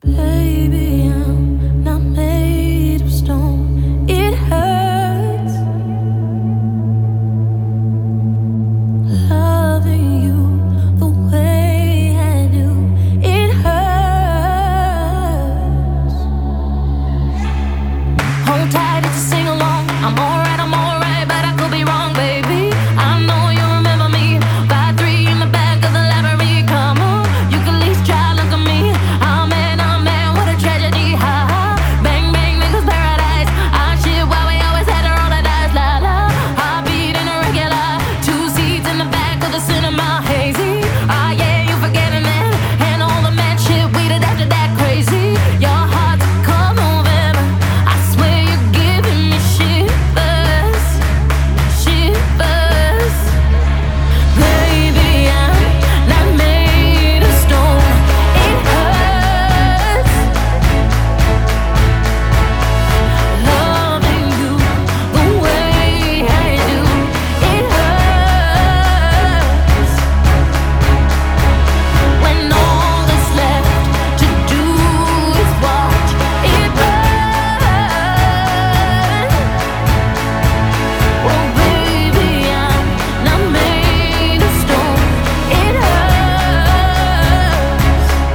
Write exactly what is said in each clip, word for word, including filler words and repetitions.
Baby, I'm not made of stone. It hurts loving you the way I do. It hurts. Hold tight, it's a sing along. I'm alright, I'm alright, but I could be wrong, baby. I know you remember me. By three in the back of the library. Come on, you can at least try, look at me. I'm in, I'm in, what a tragedy. Ha ha. Bang bang, niggas paradise. Ah shit, why we always had to roll the dice. La la. Heartbeat in a regular. Two seats in the back of the cinema. Hazy. Ah yeah, you forgetting that. And all the mad shit we did after that. Crazy. Your heart's come over. I swear you're giving me shivers. Shivers. Baby, I'm not made of stone. It hurts loving you the way I do. It hurts when all that's left to do is watch it burn. Oh baby, I'm not made of stone. It hurts.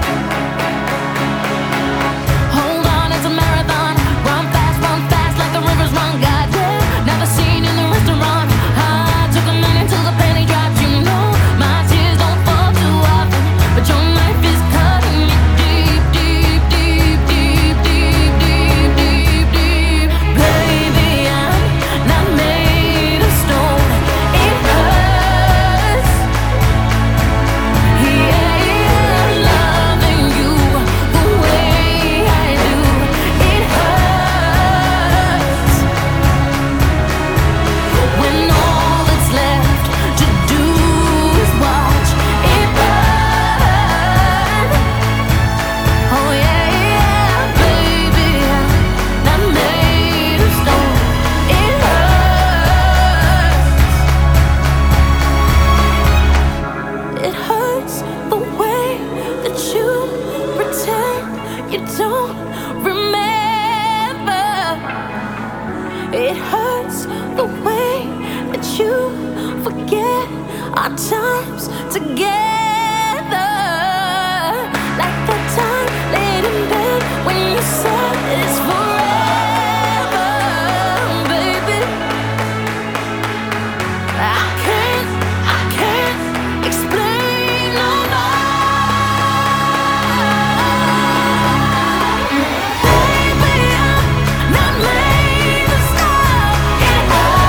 Hold on, it's a marathon. Run fast, run fast like the rivers run. God damn, never seen in the restaurant. I took a minute till the penny dropped. You know my tears don't fall too often, but your knife is cutting me deep, deep, deep, deep, deep, deep, deep, deep. Baby, I'm not made of stone. It hurts. Yeah, yeah, loving you the way I do. It hurts when all that's left to do is watch it burn. Oh yeah, yeah, baby, I'm not made of stone. It hurts. It hurts the way that you pretend you don't remember. It hurts the way that you forget our times together. Like that time laid in bed when you said it's forever, baby. I can't, I can't explain no more. Baby, I'm not made of stone. It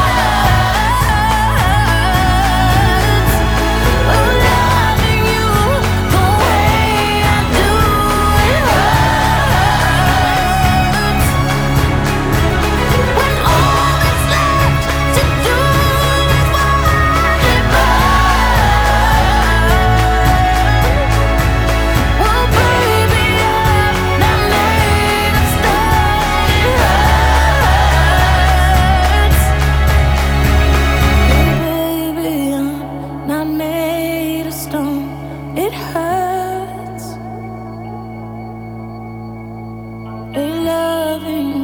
hurts. Oh, loving you the way I do. It hurts when all that's left to do is watch it burn. Oh baby, I'm not made of stone. It hurts. Baby, I'm not made of stone. It hurts. They loving